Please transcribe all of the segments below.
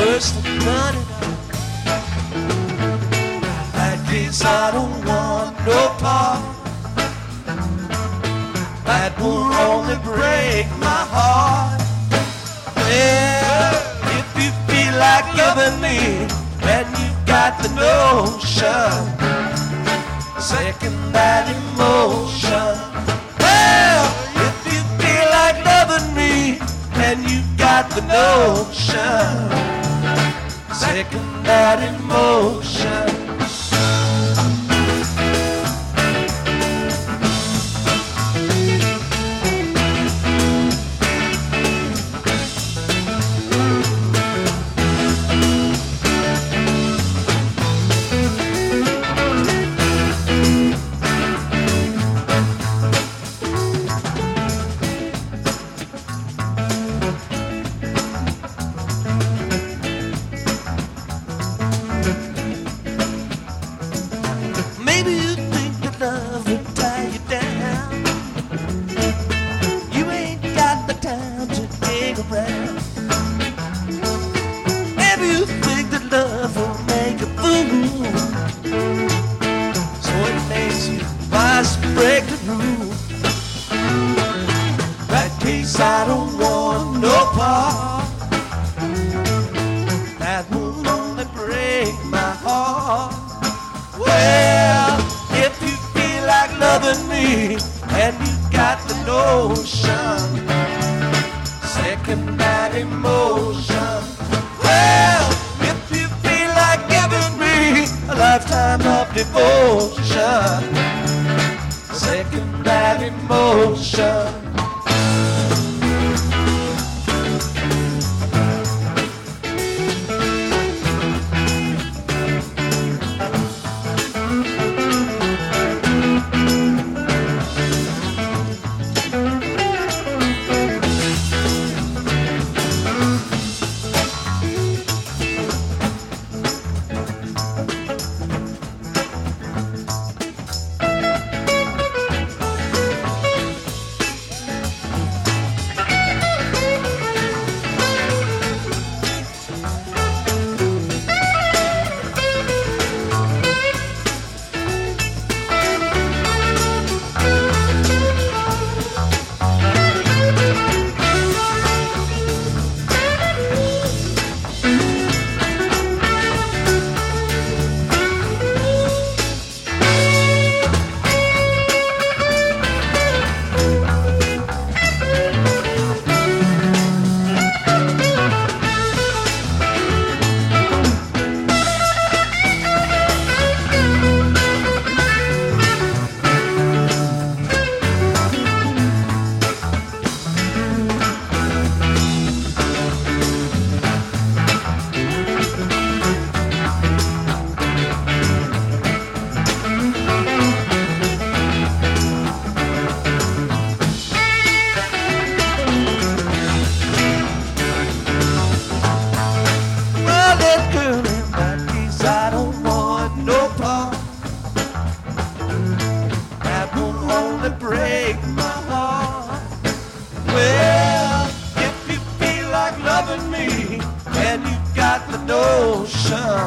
first and done it all. That case I don't want no part. That will only break my heart. Well, if you feel like loving me and you got the notion, second that emotion. Well, if you feel like loving me and you got the notion, second that emotion. Maybe you think that love will tie you down. You ain't got the time to hang around. Maybe you think that love will make a fool, so it makes you wise to break the rule. That case I don't want no part. That will only break my heart. Well, if you feel like loving me and you got the notion, second that emotion. Well, if you feel like giving me a lifetime of devotion, second that emotion. Break my heart. Well, if you feel like loving me and you got the notion,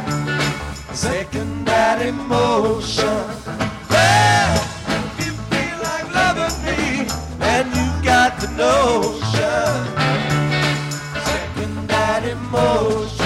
second that emotion. Well, if you feel like loving me and you got the notion, second that emotion.